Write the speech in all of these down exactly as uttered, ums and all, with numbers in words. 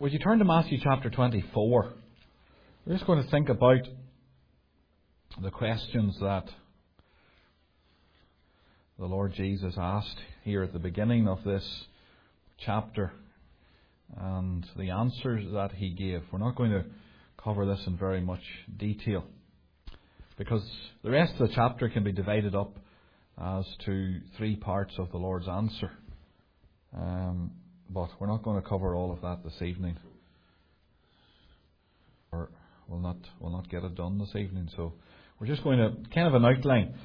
Would you turn to Matthew chapter twenty-four? We're just going to think about the questions that the Lord Jesus asked here at the beginning of this chapter and the answers that He gave. We're not going to cover this in very much detail because the rest of the chapter can be divided up as to three parts of the Lord's answer. Um, but we're not going to cover all of that this evening. Or we'll not we'll not get it done this evening. So we're just going to kind of an outline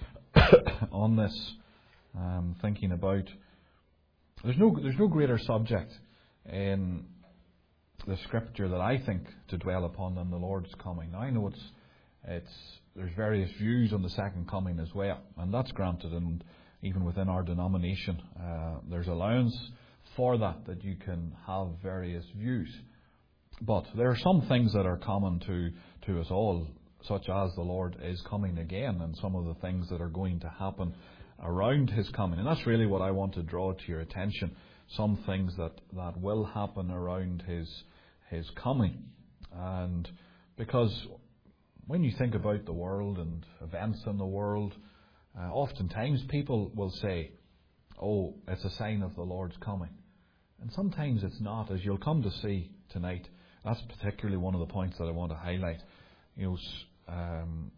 on this, um, thinking about there's no there's no greater subject in the Scripture that I think to dwell upon than the Lord's coming. Now, I know it's it's there's various views on the second coming as well, and that's granted, and even within our denomination, uh, there's allowance for that, that you can have various views. But there are some things that are common to, to us all, such as the Lord is coming again, and some of the things that are going to happen around His coming. And that's really what I want to draw to your attention. Some things that, that will happen around His His coming. And because when you think about the world and events in the world, uh, oftentimes people will say, oh, it's a sign of the Lord's coming. And sometimes it's not, as you'll come to see tonight. That's particularly one of the points that I want to highlight. You know, um,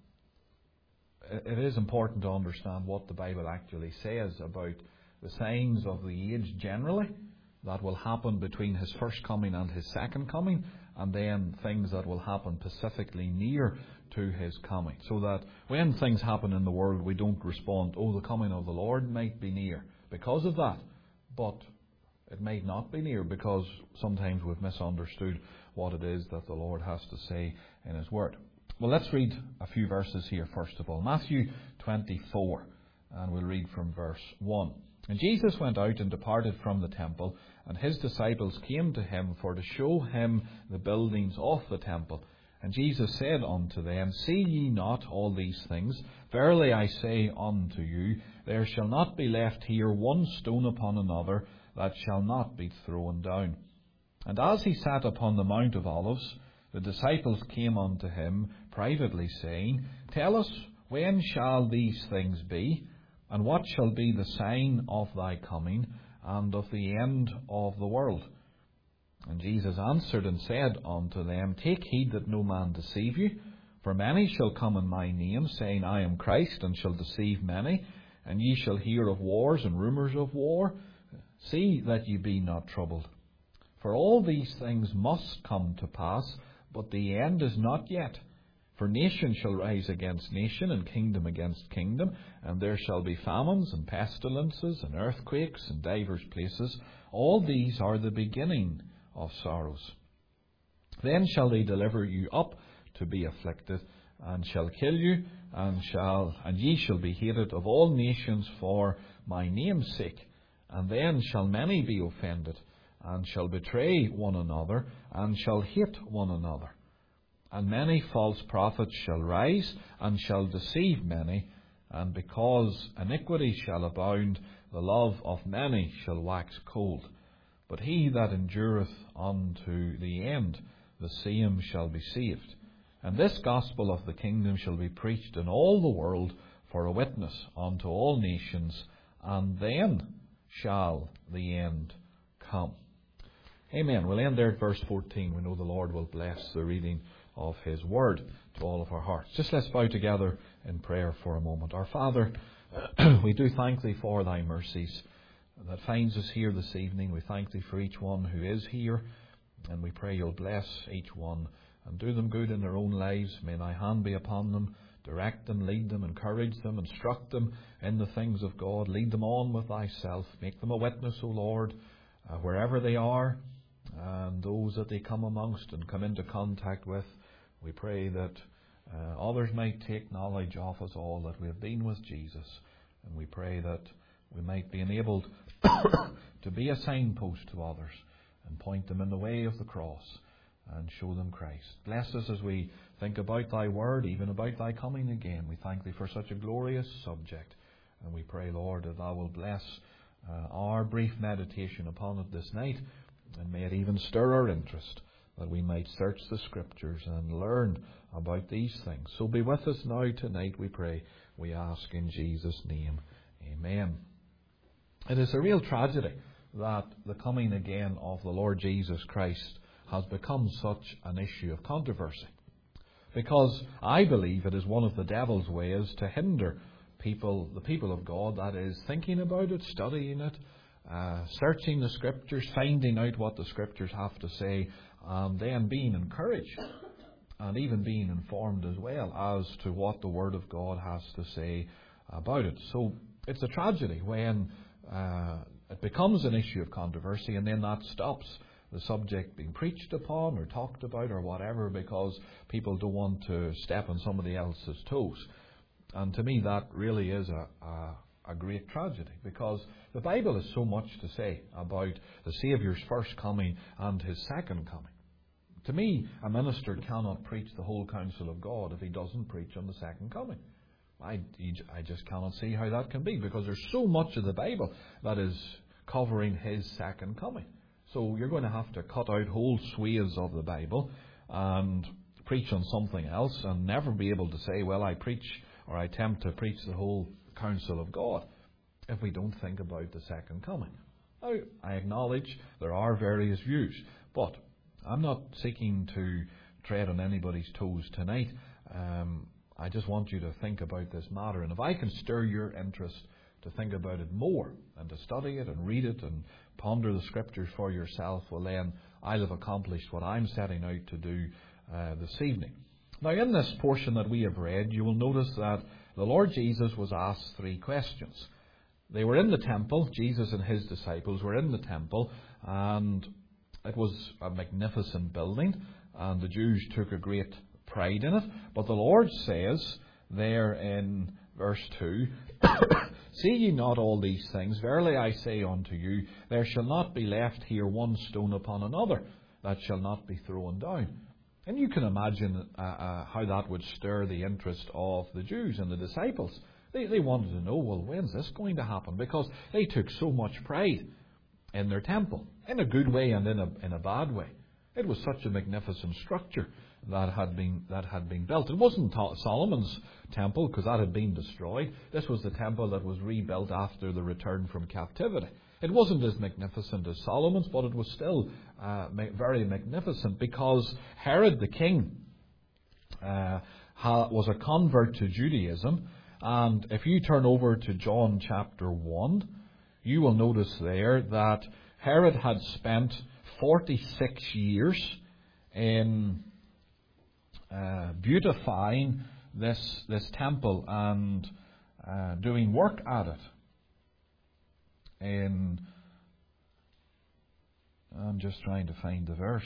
it, it is important to understand what the Bible actually says about the signs of the age generally that will happen between His first coming and His second coming, and then things that will happen specifically near to His coming. So that when things happen in the world, we don't respond, oh, the coming of the Lord might be near because of that. But it might not be near because sometimes we've misunderstood what it is that the Lord has to say in His Word. Well, let's read a few verses here first of all. Matthew twenty-four, and we'll read from verse one. And Jesus went out and departed from the temple, and His disciples came to Him for to show Him the buildings of the temple. And Jesus said unto them, See ye not all these things? Verily I say unto you, there shall not be left here one stone upon another that shall not be thrown down. And as He sat upon the Mount of Olives, the disciples came unto Him privately, saying, Tell us, when shall these things be? And what shall be the sign of Thy coming, and of the end of the world? And Jesus answered and said unto them, Take heed that no man deceive you. For many shall come in my name, saying, I am Christ, and shall deceive many. And ye shall hear of wars and rumours of war. See that ye be not troubled. For all these things must come to pass, but the end is not yet. For nation shall rise against nation, and kingdom against kingdom, and there shall be famines and pestilences and earthquakes in divers places. All these are the beginning of sorrows. Then shall they deliver you up to be afflicted, and shall kill you, and shall and ye shall be hated of all nations for my name's sake. And then shall many be offended, and shall betray one another, and shall hate one another. And many false prophets shall rise, and shall deceive many. And because iniquity shall abound, the love of many shall wax cold. But he that endureth unto the end, the same shall be saved. And this gospel of the kingdom shall be preached in all the world for a witness unto all nations, and then shall the end come. Amen. We'll end there at verse fourteen. We know the Lord will bless the reading of His Word to all of our hearts. Just let's bow together in prayer for a moment. Our Father, we do thank Thee for Thy mercies that finds us here this evening. We thank Thee for each one who is here, and we pray You'll bless each one and do them good in their own lives. May Thy hand be upon them. Direct them, lead them, encourage them, instruct them in the things of God. Lead them on with Thyself. Make them a witness, O Lord, uh, wherever they are, and those that they come amongst and come into contact with. We pray that uh, others might take knowledge of us all, that we have been with Jesus. And we pray that we might be enabled to be a signpost to others and point them in the way of the cross and show them Christ. Bless us as we think about Thy Word, even about Thy coming again. We thank Thee for such a glorious subject. And we pray, Lord, that Thou will bless uh, our brief meditation upon it this night, and may it even stir our interest that we might search the Scriptures and learn about these things. So be with us now tonight, we pray. We ask in Jesus' name. Amen. It is a real tragedy that the coming again of the Lord Jesus Christ has become such an issue of controversy. Because I believe it is one of the devil's ways to hinder people, the people of God, that is, thinking about it, studying it, uh, searching the Scriptures, finding out what the Scriptures have to say, and then being encouraged and even being informed as well as to what the Word of God has to say about it. So it's a tragedy when uh, it becomes an issue of controversy and then that stops the subject being preached upon or talked about or whatever, because people don't want to step on somebody else's toes. And to me that really is a, a, a great tragedy, because the Bible has so much to say about the Saviour's first coming and His second coming. To me, a minister cannot preach the whole counsel of God if he doesn't preach on the second coming. I, I just cannot see how that can be, because there's so much of the Bible that is covering His second coming. So you're going to have to cut out whole swathes of the Bible and preach on something else and never be able to say, well, I preach or I attempt to preach the whole counsel of God, if we don't think about the second coming. Now, I acknowledge there are various views, but I'm not seeking to tread on anybody's toes tonight. Um, I just want you to think about this matter. And if I can stir your interest to think about it more and to study it and read it and ponder the Scriptures for yourself, well then I'll have accomplished what I'm setting out to do uh, this evening. Now, in this portion that we have read, you will notice that the Lord Jesus was asked three questions. They were in the temple. Jesus and His disciples were in the temple, and it was a magnificent building, and the Jews took a great pride in it. But the Lord says there in verse two, see ye not all these things? Verily I say unto you, there shall not be left here one stone upon another that shall not be thrown down. And you can imagine uh, uh, how that would stir the interest of the Jews and the disciples. They, they wanted to know, well, when's this going to happen? Because they took so much pride in their temple, in a good way and in a in a bad way. It was such a magnificent structure that had been that had been built. It wasn't Solomon's temple, because that had been destroyed. This was the temple that was rebuilt after the return from captivity. It wasn't as magnificent as Solomon's, but it was still uh, very magnificent, because Herod the king uh, was a convert to Judaism. And if you turn over to John chapter one, you will notice there that Herod had spent forty-six years in uh, beautifying this this temple and uh, doing work at it. In I'm just trying to find the verse.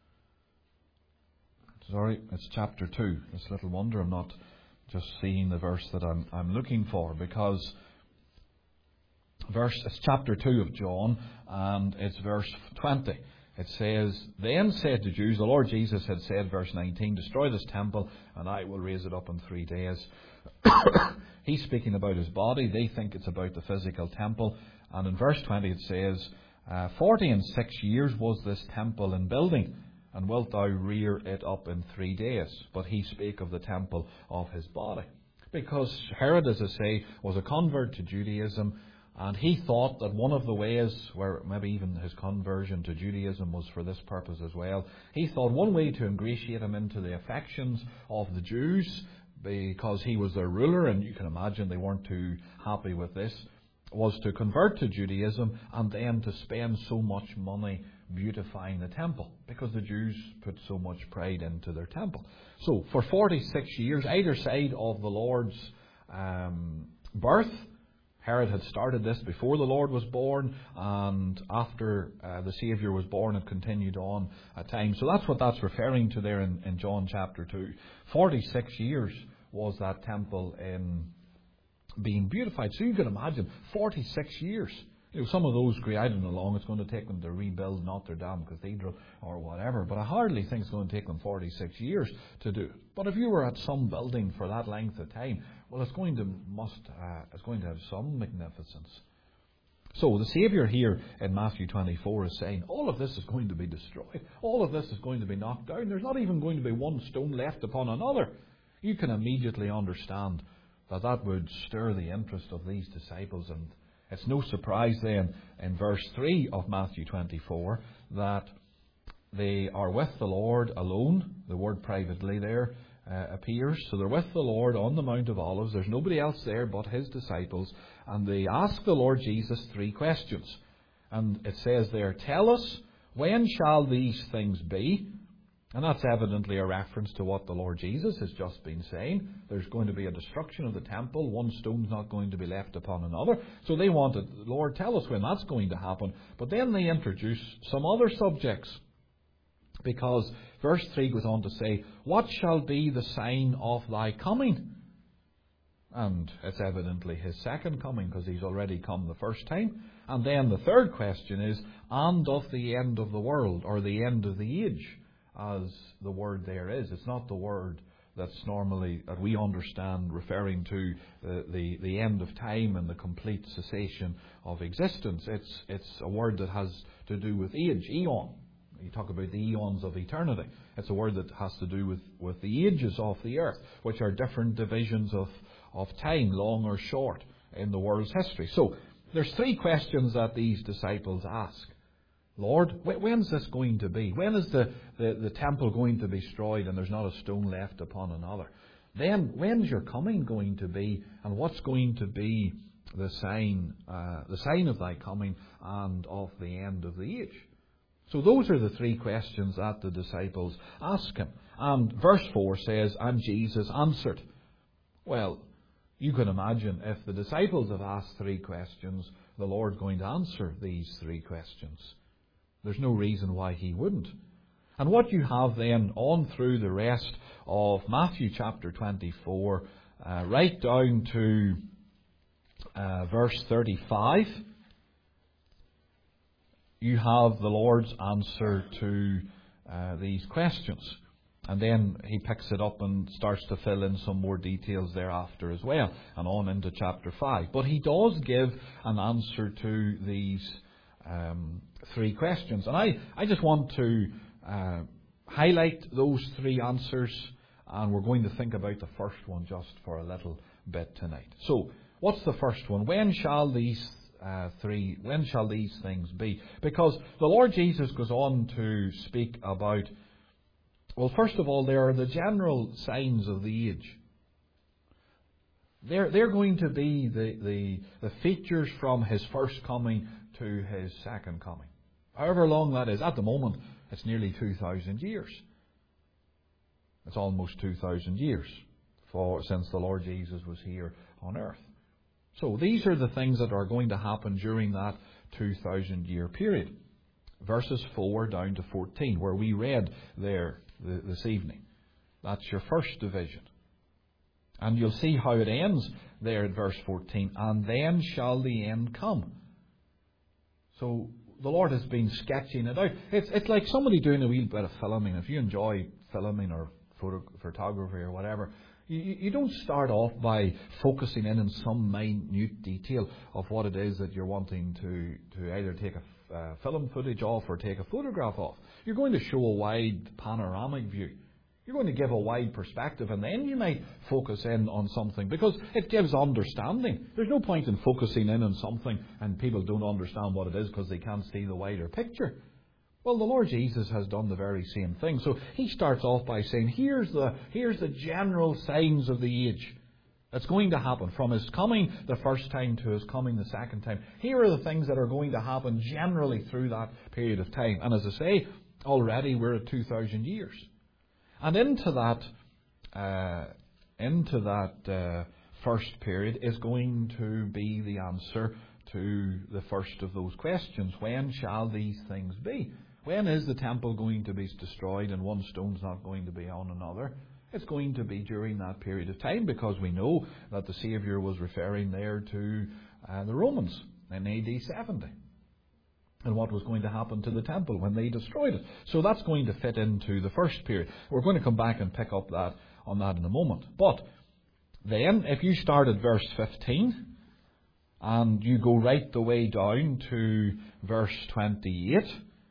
Sorry, it's chapter two. It's little wonder I'm not just seeing the verse that I'm I'm looking for, because verse it's chapter two of John, and it's verse twenty. It says, then said the Jews, the Lord Jesus had said, verse nineteen, destroy this temple and I will raise it up in three days. He's speaking about His body. They think it's about the physical temple. And in verse twenty it says, uh, forty and six years was this temple in building, and wilt thou rear it up in three days? But he spake of the temple of His body. Because Herod, as I say, was a convert to Judaism, and he thought that one of the ways, where maybe even his conversion to Judaism was for this purpose as well, he thought one way to ingratiate him into the affections of the Jews, because he was their ruler, and you can imagine they weren't too happy with this, was to convert to Judaism and then to spend so much money beautifying the temple, because the Jews put so much pride into their temple. So for forty-six years, either side of the Lord's um, birth, Herod had started this before the Lord was born, and after uh, the Saviour was born, it continued on at times. So that's what that's referring to there in, in John chapter two. forty-six years was that temple in being beautified. So you can imagine, forty-six years. You know, some of those great, I don't know how long it's going to take them to rebuild Notre Dame Cathedral or whatever, but I hardly think it's going to take them forty-six years to do it. But if you were at some building for that length of time, well, it's going to must uh, it's going to have some magnificence. So the Saviour here in Matthew twenty-four is saying all of this is going to be destroyed. All of this is going to be knocked down. There's not even going to be one stone left upon another. You can immediately understand that that would stir the interest of these disciples. And it's no surprise then in verse three of Matthew twenty-four that they are with the Lord alone. The word privately there uh, appears. So they're with the Lord on the Mount of Olives. There's nobody else there but His disciples. And they ask the Lord Jesus three questions. And it says there, tell us, when shall these things be? And that's evidently a reference to what the Lord Jesus has just been saying. There's going to be a destruction of the temple. One stone's not going to be left upon another. So they wanted, Lord, tell us when that's going to happen. But then they introduce some other subjects. Because verse three goes on to say, what shall be the sign of thy coming? And it's evidently His second coming, because He's already come the first time. And then the third question is, and of the end of the world, or the end of the age, as the word there is. It's not the word that's normally, that we understand, referring to the, the, the end of time and the complete cessation of existence. It's, it's a word that has to do with age, eon. You talk about the eons of eternity. It's a word that has to do with, with the ages of the earth, which are different divisions of, of time, long or short, in the world's history. So, there's three questions that these disciples ask. Lord, when's this going to be? When is the, the, the temple going to be destroyed and there's not a stone left upon another? Then, when's your coming going to be? And what's going to be the sign, uh, the sign of thy coming and of the end of the age? So those are the three questions that the disciples ask Him. And verse four says, and Jesus answered. Well, you can imagine if the disciples have asked three questions, the Lord's going to answer these three questions. There's no reason why He wouldn't. And what you have then on through the rest of Matthew chapter twenty-four, uh, right down to uh, verse thirty-five, you have the Lord's answer to uh, these questions. And then He picks it up and starts to fill in some more details thereafter as well, and on into chapter five. But He does give an answer to these um, three questions. And I, I just want to uh, highlight those three answers, and we're going to think about the first one just for a little bit tonight. So, what's the first one? When shall these uh, three, when shall these things be? Because the Lord Jesus goes on to speak about, well, first of all, there are the general signs of the age. They're, they're going to be the, the, the features from His first coming to His second coming. However long that is. At the moment, it's nearly two thousand years. It's almost two thousand years for, since the Lord Jesus was here on earth. So these are the things that are going to happen during that two thousand year period. Verses four down to fourteen, where we read there this evening. That's your first division. And you'll see how it ends there at verse fourteen. And then shall the end come. So the Lord has been sketching it out. It's, it's like somebody doing a wee bit of filming. If you enjoy filming or photo, photography or whatever, you, you don't start off by focusing in on some minute detail of what it is that you're wanting to, to either take a uh, film footage off or take a photograph of. You're going to show a wide panoramic view. You're going to give a wide perspective, and then you might focus in on something because it gives understanding. There's no point in focusing in on something and people don't understand what it is because they can't see the wider picture. Well, the Lord Jesus has done the very same thing. So He starts off by saying, here's the, here's the general signs of the age that's going to happen from His coming the first time to His coming the second time. Here are the things that are going to happen generally through that period of time. And as I say, already we're at two thousand years. And into that, uh, into that uh, first period is going to be the answer to the first of those questions. When shall these things be? When is the temple going to be destroyed and one stone's not going to be on another? It's going to be during that period of time, because we know that the Saviour was referring there to uh, the Romans in A D seventy. And what was going to happen to the temple when they destroyed it. So that's going to fit into the first period. We're going to come back and pick up that on that in a moment. But then, if you start at verse fifteen, And you go right the way down to verse twenty-eight.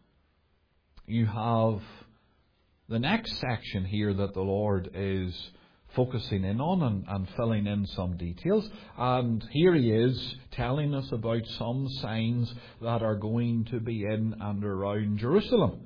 You have the next section here that the Lord is focusing in on and, and filling in some details. And here he is telling us about some signs that are going to be in and around Jerusalem.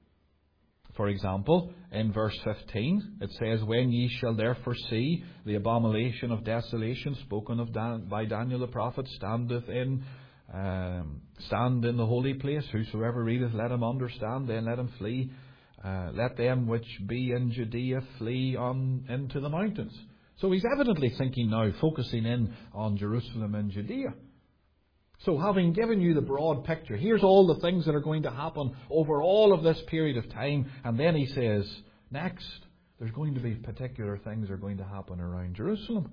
For example, in verse fifteen, it says, "When ye shall therefore see the abomination of desolation spoken of Dan- by Daniel the prophet standeth in, um, stand in the holy place, whosoever readeth, let him understand, then let him flee. Uh, let them which be in Judea flee on into the mountains." So he's evidently thinking now, focusing in on Jerusalem and Judea. So having given you the broad picture, here's all the things that are going to happen over all of this period of time. And then he says, next, there's going to be particular things that are going to happen around Jerusalem.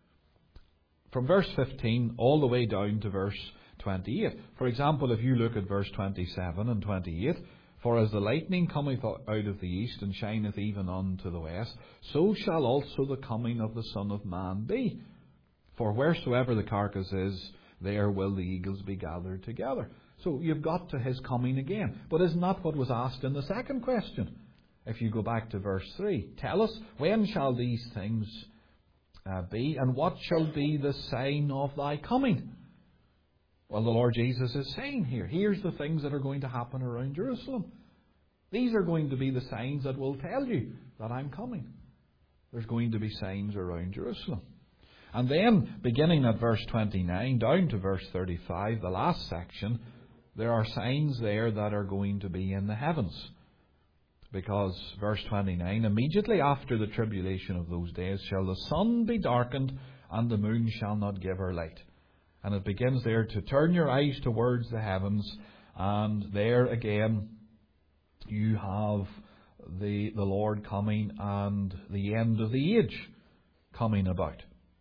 From verse fifteen all the way down to verse twenty-eight. For example, if you look at verse twenty-seven and twenty-eight, "For as the lightning cometh out of the east, and shineth even unto the west, so shall also the coming of the Son of Man be. For wheresoever the carcass is, there will the eagles be gathered together." So you've got to his coming again. But isn't that what was asked in the second question? If you go back to verse three, "Tell us, when shall these things uh, be, and what shall be the sign of thy coming?" Well, the Lord Jesus is saying here, here's the things that are going to happen around Jerusalem. These are going to be the signs that will tell you that I'm coming. There's going to be signs around Jerusalem. And then, beginning at verse twenty-nine down to verse thirty-five, the last section, there are signs there that are going to be in the heavens. Because, verse twenty-nine, "Immediately after the tribulation of those days shall the sun be darkened, and the moon shall not give her light." And it begins there to turn your eyes towards the heavens, and there again you have the, the Lord coming and the end of the age coming about.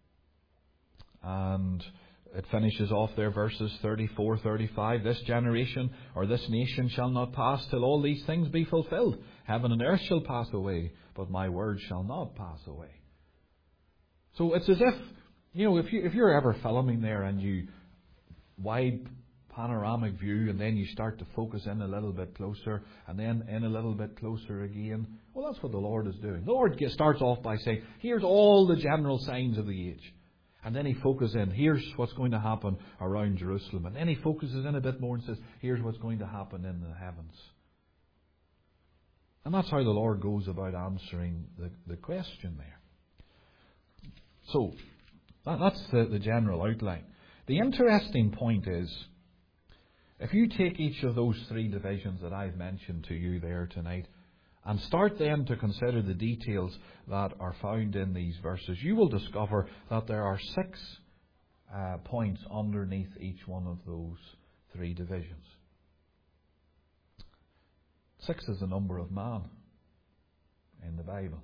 And it finishes off there, verses thirty-four, thirty-five. "This generation or this nation shall not pass till all these things be fulfilled. Heaven and earth shall pass away, but my word shall not pass away." So it's as if, you know, if you if you're ever filming there and you wide panoramic view, and then you start to focus in a little bit closer, and then in a little bit closer again. Well, that's what the Lord is doing. The Lord starts off by saying, here's all the general signs of the age. And then he focuses in, here's what's going to happen around Jerusalem. And then he focuses in a bit more and says, here's what's going to happen in the heavens. And that's how the Lord goes about answering the, the question there. So, that, that's the, the general outline. The interesting point is, if you take each of those three divisions that I've mentioned to you there tonight, and start then to consider the details that are found in these verses, you will discover that there are six uh, points underneath each one of those three divisions. Six is the number of man in the Bible.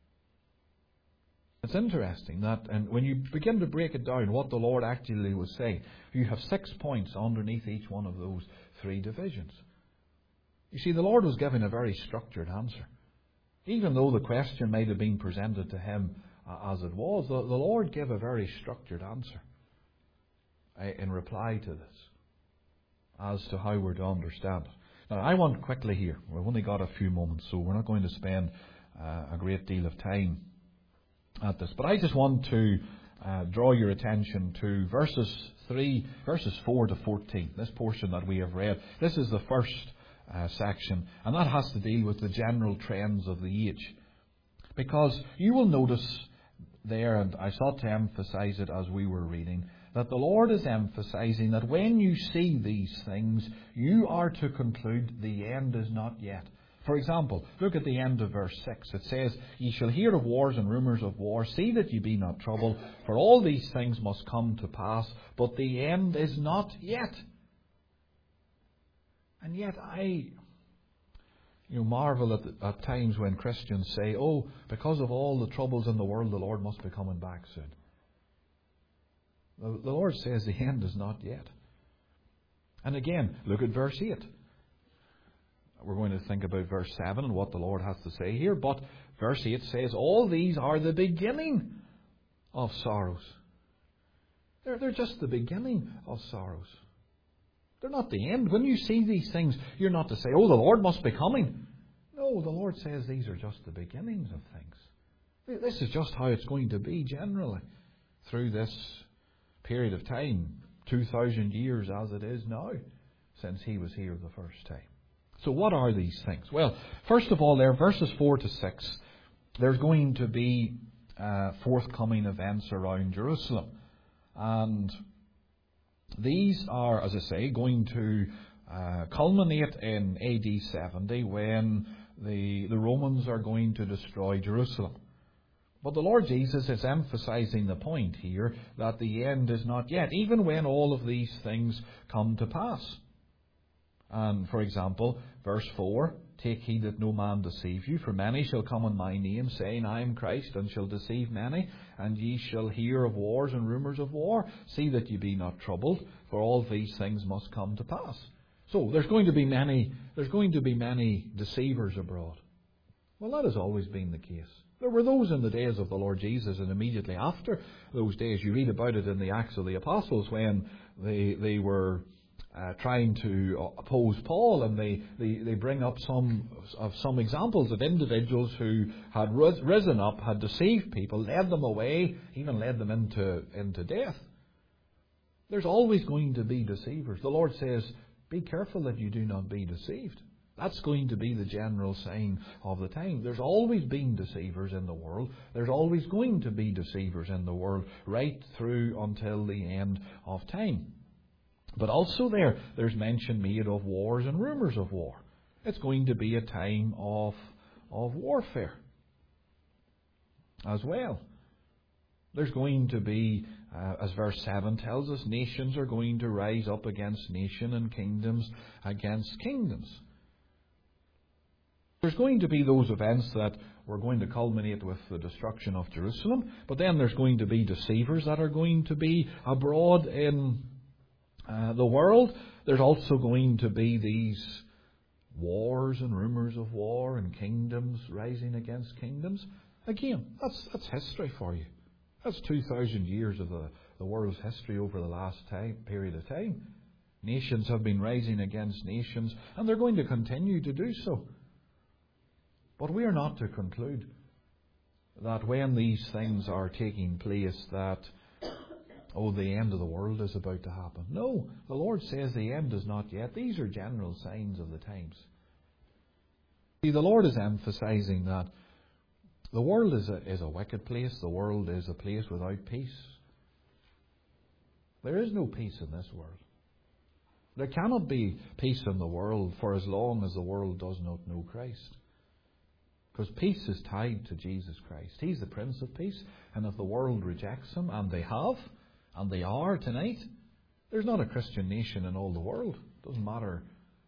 It's interesting that, and when you begin to break it down, what the Lord actually was saying, you have six points underneath each one of those three divisions. You see, the Lord was giving a very structured answer. Even though the question might have been presented to him uh, as it was, the, the Lord gave a very structured answer uh, in reply to this, as to how we're to understand it. Now, I want quickly here, we've only got a few moments, so we're not going to spend uh, a great deal of time at this, but I just want to uh, draw your attention to verses three, verses four to fourteen. This portion that we have read, this is the first uh, section, and that has to deal with the general trends of the age. Because you will notice there, and I sought to emphasize it as we were reading, that the Lord is emphasizing that when you see these things, you are to conclude the end is not yet. For example, look at the end of verse six. It says, "Ye shall hear of wars and rumours of wars. See that ye be not troubled, for all these things must come to pass, but the end is not yet." And yet I you know, marvel at, the, at times when Christians say, oh, because of all the troubles in the world, the Lord must be coming back soon. The, the Lord says the end is not yet. And again, look at verse eight. We're going to think about verse seven and what the Lord has to say here. But verse eight says, all these are the beginning of sorrows. They're, they're just the beginning of sorrows. They're not the end. When you see these things, you're not to say, oh, the Lord must be coming. No, the Lord says these are just the beginnings of things. This is just how it's going to be generally through this period of time, two thousand years as it is now, since he was here the first time. So what are these things? Well, first of all, there, verses four to six, there's going to be uh, forthcoming events around Jerusalem. And these are, as I say, going to uh, culminate in A D seventy when the, the Romans are going to destroy Jerusalem. But the Lord Jesus is emphasizing the point here that the end is not yet, even when all of these things come to pass. And, for example, verse four, take heed that no man deceive you, for many shall come in my name, saying, I am Christ, and shall deceive many. And ye shall hear of wars and rumours of war. See that ye be not troubled, for all these things must come to pass. So there's going to be many, there's going to be many deceivers abroad. Well, that has always been the case. There were those in the days of the Lord Jesus, and immediately after those days, you read about it in the Acts of the Apostles when they they were uh, trying to oppose Paul, and they, they, they bring up some of some examples of individuals who had risen up, had deceived people, led them away, even led them into into death. There's always going to be deceivers. The Lord says, be careful that you do not be deceived. That's going to be the general sign of the time. There's always been deceivers in the world. There's always going to be deceivers in the world right through until the end of time. But also there, there's mention made of wars and rumours of war. It's going to be a time of, of warfare as well. There's going to be, uh, as verse seven tells us, nations are going to rise up against nation and kingdoms against kingdoms. There's going to be those events that were going to culminate with the destruction of Jerusalem, but then there's going to be deceivers that are going to be abroad in uh, the world. There's also going to be these wars and rumours of war and kingdoms rising against kingdoms. Again, that's that's history for you. That's two thousand years of the, the world's history over the last time, period of time. Nations have been rising against nations, and they're going to continue to do so. But we are not to conclude that when these things are taking place that, oh, the end of the world is about to happen. No, the Lord says the end is not yet. These are general signs of the times. See, the Lord is emphasizing that the world is a, is a wicked place. The world is a place without peace. There is no peace in this world. There cannot be peace in the world for as long as the world does not know Christ. Because peace is tied to Jesus Christ. He's the Prince of Peace. And if the world rejects Him, and they have, and they are tonight, there's not a Christian nation in all the world. It doesn't matter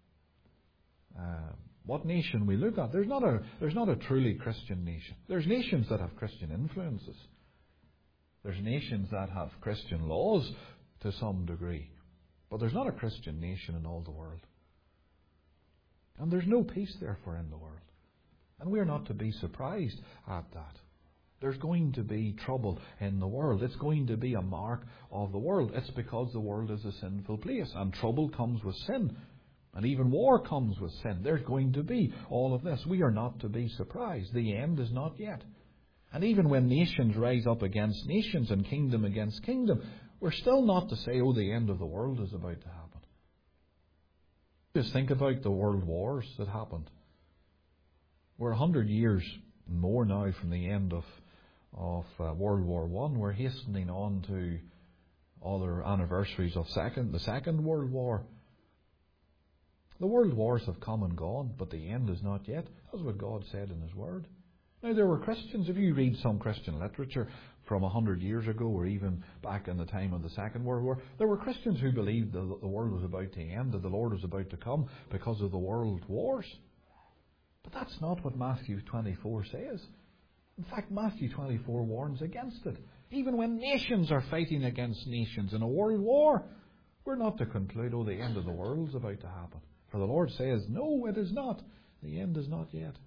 uh, what nation we look at. There's not a there's not a truly Christian nation. There's nations that have Christian influences. There's nations that have Christian laws to some degree. But there's not a Christian nation in all the world. And there's no peace, therefore, in the world. And we're not to be surprised at that. There's going to be trouble in the world. It's going to be a mark of the world. It's because the world is a sinful place. And trouble comes with sin. And even war comes with sin. There's going to be all of this. We are not to be surprised. The end is not yet. And even when nations rise up against nations and kingdom against kingdom, we're still not to say, oh, the end of the world is about to happen. Just think about the world wars that happened. We're a hundred years more now from the end of of uh, World War One. We're hastening on to other anniversaries of second the Second World War. The world wars have come and gone, but the end is not yet. That's what God said in His Word. Now, there were Christians, if you read some Christian literature from a hundred years ago, or even back in the time of the Second World War, there were Christians who believed that the world was about to end, that the Lord was about to come because of the world wars. But that's not what Matthew twenty-four says. In fact, Matthew twenty-four warns against it. Even when nations are fighting against nations in a world war, we're not to conclude, oh, the end of the world is about to happen. For the Lord says, no, it is not. The end is not yet.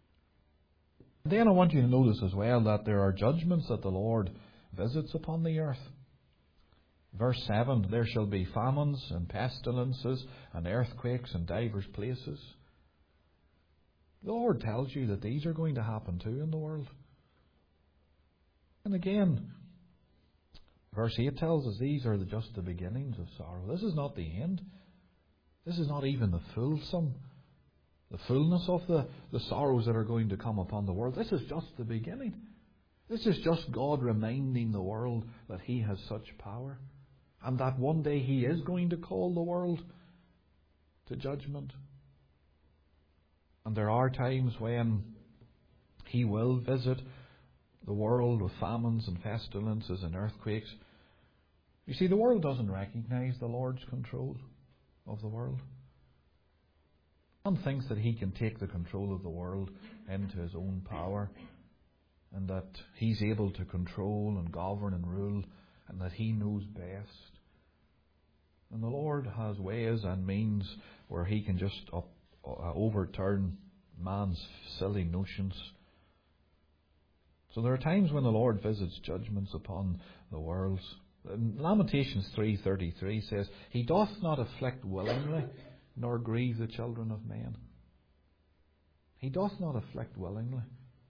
Then I want you to notice as well that there are judgments that the Lord visits upon the earth. Verse seven, there shall be famines and pestilences and earthquakes in divers places. The Lord tells you that these are going to happen too in the world. And again, verse eight tells us these are just the beginnings of sorrow. This is not the end. This is not even the full sum, the fullness of the, the sorrows that are going to come upon the world. This is just the beginning. This is just God reminding the world that He has such power, and that one day He is going to call the world to judgment. And there are times when He will visit the world with famines and pestilences and earthquakes. You see, the world doesn't recognize the Lord's control of the world. And thinks that He can take the control of the world into His own power, and that He's able to control and govern and rule, and that He knows best. And the Lord has ways and means where He can just up, uh, overturn man's silly notions. So there are times when the Lord visits judgments upon the world. Lamentations three thirty-three says, He doth not afflict willingly, nor grieve the children of men. He doth not afflict willingly,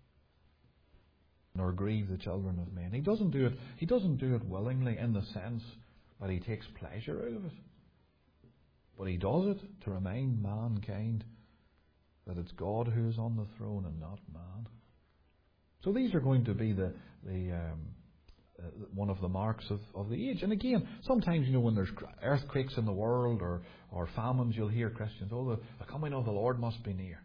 nor grieve the children of men. He doesn't do it. He doesn't do it willingly in the sense that He takes pleasure out of it, but He does it to remind mankind that it's God who is on the throne and not man. So these are going to be the the um, uh, one of the marks of, of the age. And again, sometimes, you know, when there's earthquakes in the world or or famines, you'll hear Christians, "Oh, the, the coming of the Lord must be near."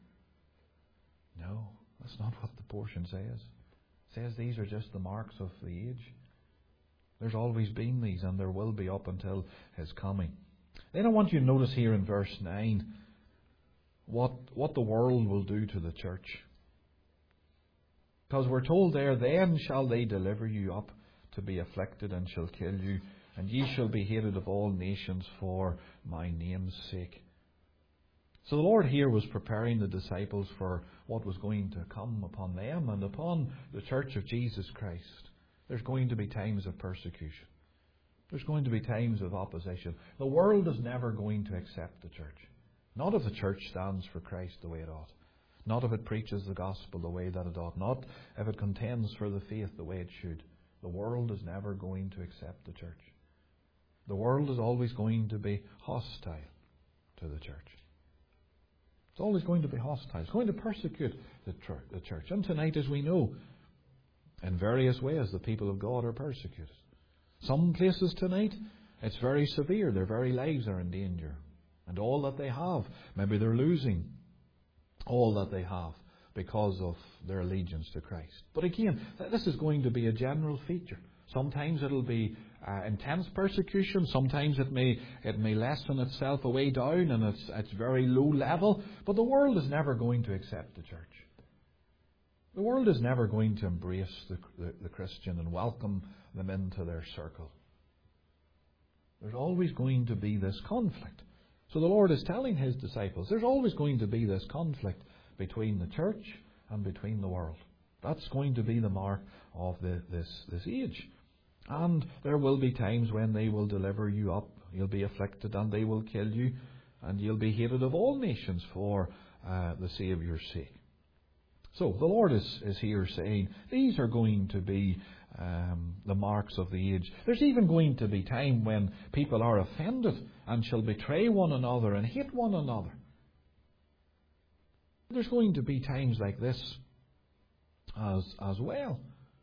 No, that's not what the portion says. It says these are just the marks of the age. There's always been these, and there will be up until His coming. Then I want you to notice here in verse nine what what the world will do to the church. Because we're told there, then shall they deliver you up to be afflicted, and shall kill you, and ye shall be hated of all nations for my name's sake. So the Lord here was preparing the disciples for what was going to come upon them and upon the church of Jesus Christ. There's going to be times of persecution. There's going to be times of opposition. The world is never going to accept the church. Not if the church stands for Christ the way it ought. Not if it preaches the gospel the way that it ought. Not if it contends for the faith the way it should. The world is never going to accept the church. The world is always going to be hostile to the church. It's always going to be hostile. It's going to persecute the church. And tonight, as we know, in various ways, the people of God are persecuted. Some places tonight, it's very severe. Their very lives are in danger. And all that they have, maybe they're losing all that they have because of their allegiance to Christ. But again, this is going to be a general feature. Sometimes it'll be uh, intense persecution. Sometimes it may it may lessen itself away down, and it's it's very low level. But the world is never going to accept the church. The world is never going to embrace the, the, the Christian and welcome them into their circle. There's always going to be this conflict. So the Lord is telling His disciples, there's always going to be this conflict between the church and between the world. That's going to be the mark of the, this, this age. And there will be times when they will deliver you up. You'll be afflicted and they will kill you. And you'll be hated of all nations for uh, the Saviour's sake. So the Lord is, is here saying these are going to be um, the marks of the age. There's even going to be time when people are offended and shall betray one another and hate one another. There's going to be times like this as, as well.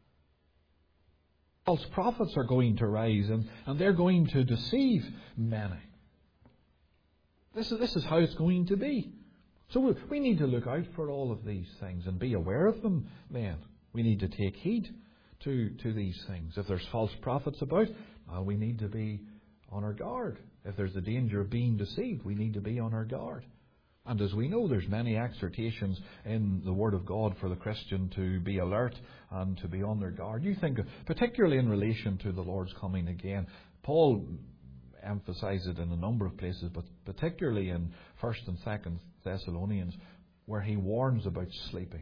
False prophets are going to rise, and, and they're going to deceive many. This is, this is how it's going to be. So we, we need to look out for all of these things and be aware of them then. We need to take heed to, to these things. If there's false prophets about, well, we need to be on our guard. If there's the danger of being deceived, we need to be on our guard. And as we know, there's many exhortations in the Word of God for the Christian to be alert and to be on their guard. You think, particularly in relation to the Lord's coming again, Paul emphasizes it in a number of places, but particularly in First and Second Thessalonians, where he warns about sleeping.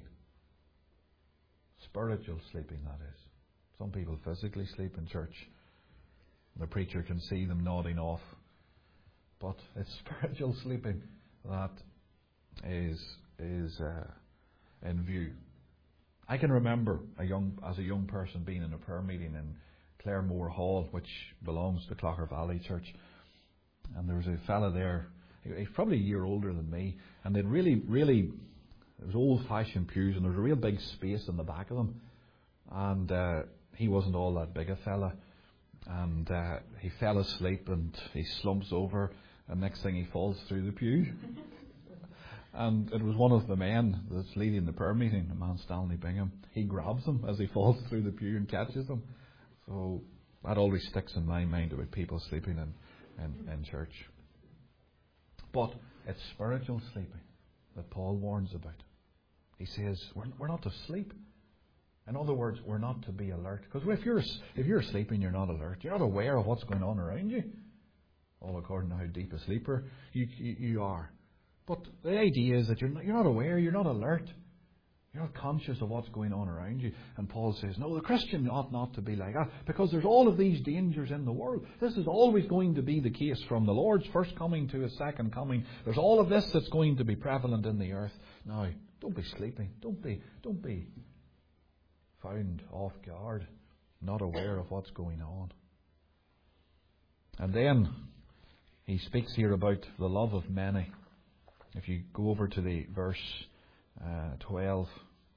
Spiritual sleeping, that is. Some people physically sleep in church. The preacher can see them nodding off. But it's spiritual sleeping that is is uh, in view. I can remember a young as a young person being in a prayer meeting in Claremore Hall, which belongs to Clocher Valley Church, and there was a fella there. He's probably a year older than me, and they'd really, really, it was old-fashioned pews, and there was a real big space in the back of them, and uh, he wasn't all that big a fella, and uh, he fell asleep, and he slumps over, and next thing he falls through the pew. And it was one of the men that's leading the prayer meeting, the man Stanley Bingham. He grabs him as he falls through the pew and catches him. So that always sticks in my mind about people sleeping in, in, in church. But it's spiritual sleeping that Paul warns about. He says we're, we're not to sleep. In other words, we're not to be alert. Because if you're if you're sleeping, you're not alert. You're not aware of what's going on around you. All according to how deep a sleeper you you, you are. But the idea is that you're not, you're not aware, you're not alert. You're not conscious of what's going on around you. And Paul says, no, the Christian ought not to be like that, because there's all of these dangers in the world. This is always going to be the case from the Lord's first coming to His second coming. There's all of this that's going to be prevalent in the earth. Now, don't be sleeping. Don't be, don't be found off guard, not aware of what's going on. And then he speaks here about the love of many. If you go over to the verse uh, twelve,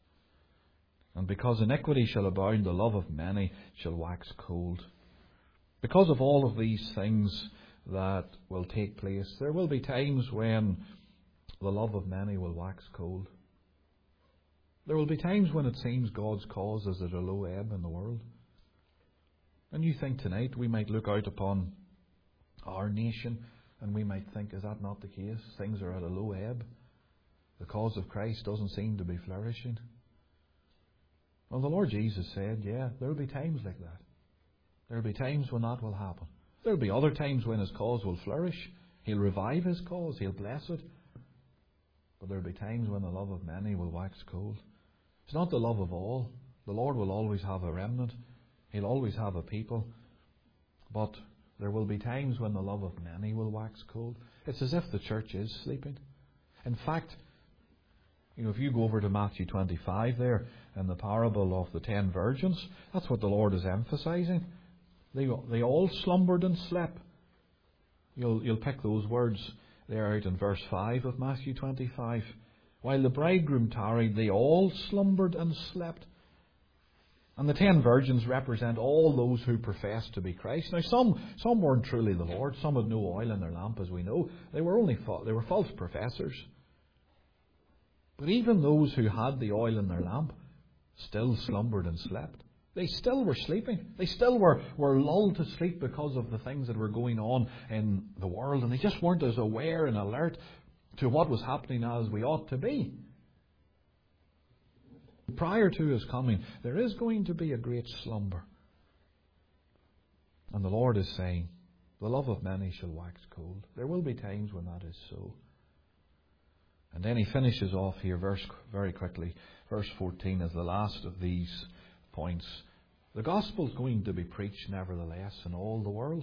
and because iniquity shall abound, the love of many shall wax cold. Because of all of these things that will take place, there will be times when the love of many will wax cold. There will be times when it seems God's cause is at a low ebb in the world. And you think tonight we might look out upon our nation and we might think, is that not the case? Things are at a low ebb. The cause of Christ doesn't seem to be flourishing. Well, the Lord Jesus said, yeah, there will be times like that. There will be times when that will happen. There will be other times when His cause will flourish. He'll revive His cause. He'll bless it. But there will be times when the love of many will wax cold. It's not the love of all. The Lord will always have a remnant. He'll always have a people. But there will be times when the love of many will wax cold. It's as if the church is sleeping. In fact, you know, if you go over to Matthew twenty-five there, in the parable of the ten virgins, that's what the Lord is emphasizing. They they all slumbered and slept. You'll you'll pick those words there out in verse five of Matthew twenty-five. While the bridegroom tarried, they all slumbered and slept. And the ten virgins represent all those who profess to be Christ. Now, some some weren't truly the Lord. Some had no oil in their lamp, as we know. They were only fa- they were false professors. But even those who had the oil in their lamp still slumbered and slept. They still were sleeping. They still were, were lulled to sleep because of the things that were going on in the world. And they just weren't as aware and alert to what was happening as we ought to be. Prior to His coming, there is going to be a great slumber. And the Lord is saying, the love of many shall wax cold. There will be times when that is so. And then he finishes off here verse very quickly. Verse fourteen is the last of these points. The gospel is going to be preached nevertheless in all the world.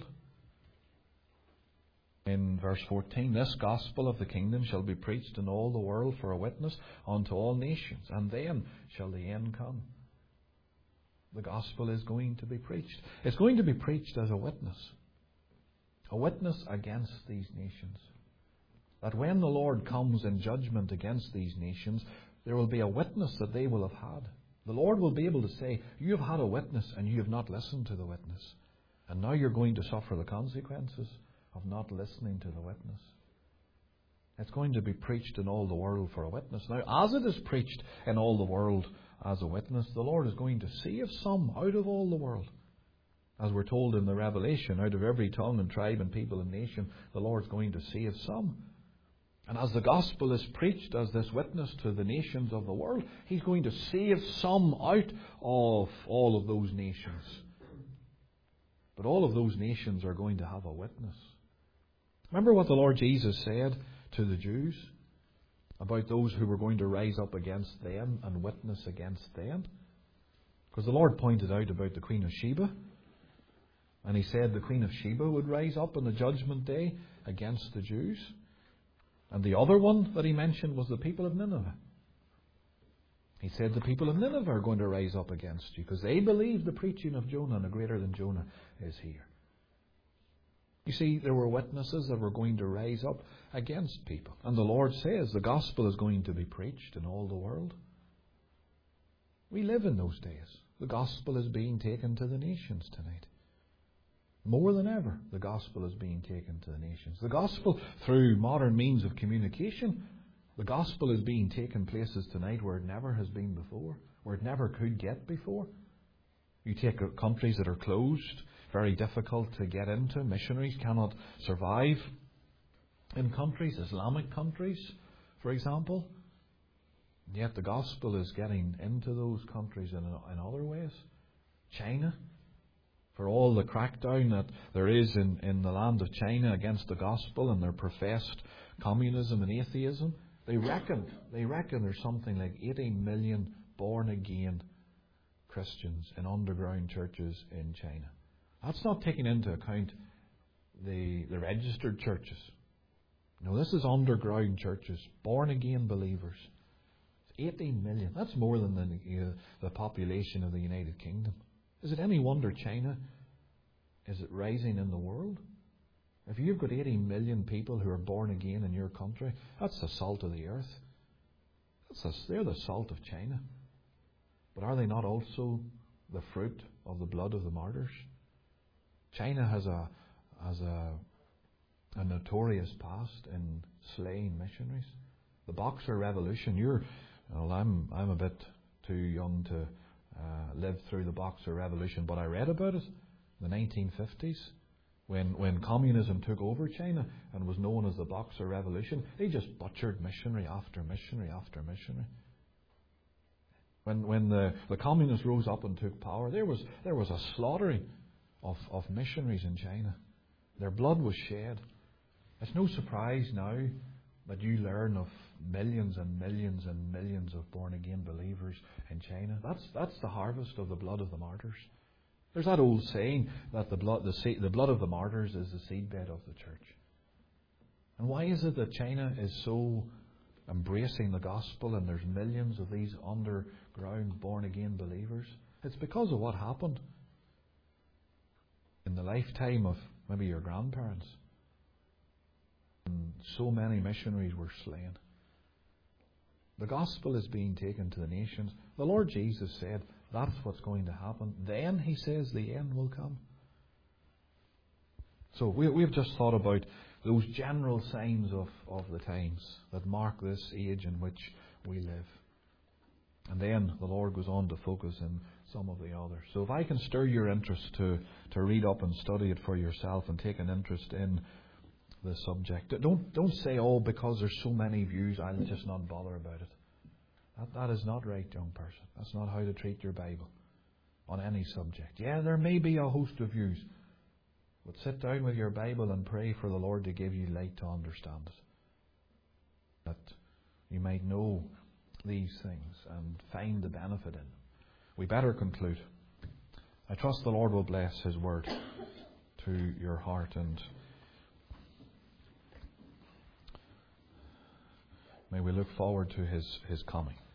In verse fourteen, this gospel of the kingdom shall be preached in all the world for a witness unto all nations, and then shall the end come. The gospel is going to be preached. It's going to be preached as a witness. A witness against these nations. That when the Lord comes in judgment against these nations, there will be a witness that they will have had. The Lord will be able to say, you have had a witness and you have not listened to the witness. And now you're going to suffer the consequences of not listening to the witness. It's going to be preached in all the world for a witness. Now, as it is preached in all the world as a witness, the Lord is going to save some out of all the world. As we're told in the Revelation, out of every tongue and tribe and people and nation, the Lord's going to save some. And as the gospel is preached as this witness to the nations of the world, He's going to save some out of all of those nations. But all of those nations are going to have a witness. Remember what the Lord Jesus said to the Jews about those who were going to rise up against them and witness against them? Because the Lord pointed out about the Queen of Sheba And he said the Queen of Sheba would rise up on the judgment day against the Jews. And the other one that he mentioned was the people of Nineveh. He said the people of Nineveh are going to rise up against you because they believe the preaching of Jonah, and a greater than Jonah is here. You see, there were witnesses that were going to rise up against people. And the Lord says the gospel is going to be preached in all the world. We live in those days. The gospel is being taken to the nations tonight. More than ever, the gospel is being taken to the nations. The gospel, through modern means of communication, the gospel is being taken places tonight where it never has been before, where it never could get before. You take countries that are closed, very difficult to get into. Missionaries cannot survive in countries, Islamic countries, for example. Yet the gospel is getting into those countries in, in other ways. China, for all the crackdown that there is in, in the land of China against the gospel and their professed communism and atheism, they reckon, they reckon there's something like eighteen million born again Christians in underground churches in China. That's not taking into account the, the registered churches. No, this is underground churches, born again believers. eighteen million. That's more than the, uh, the population of the United Kingdom. Is it any wonder China is it rising in the world? If you've got eighteen million people who are born again in your country, that's the salt of the earth. That's the, they're the salt of China. But are they not also the fruit of the blood of the martyrs? China has a has a, a notorious past in slaying missionaries. The Boxer Revolution. You're Well, I'm I'm a bit too young to uh, live through the Boxer Revolution, but I read about it in the nineteen fifties when when communism took over China and was known as the Boxer Revolution. They just butchered missionary after missionary after missionary. When when the, the communists rose up and took power, there was there was a slaughtering of, of missionaries in China. Their blood was shed. It's no surprise now that you learn of millions and millions and millions of born-again believers in China. That's that's the harvest of the blood of the martyrs. There's that old saying that the blood the, seed, the blood of the martyrs is the seedbed of the church. And why is it that China is so embracing the gospel and there's millions of these underground born-again believers? It's because of what happened in the lifetime of maybe your grandparents. And so many missionaries were slain. The gospel is being taken to the nations. The Lord Jesus said that's what's going to happen. Then, he says, the end will come. So we, we've just thought about those general signs of, of the times that mark this age in which we live. And then the Lord goes on to focus in some of the others. So if I can stir your interest to, to read up and study it for yourself and take an interest in the subject. Don't don't say, oh, because there's so many views, I'll just not bother about it. That, that is not right, young person. That's not how to treat your Bible on any subject. Yeah, there may be a host of views, but sit down with your Bible and pray for the Lord to give you light to understand it. That you might know these things and find the benefit in them. We better conclude. I trust the Lord will bless His word to your heart, and may we look forward to His, His coming.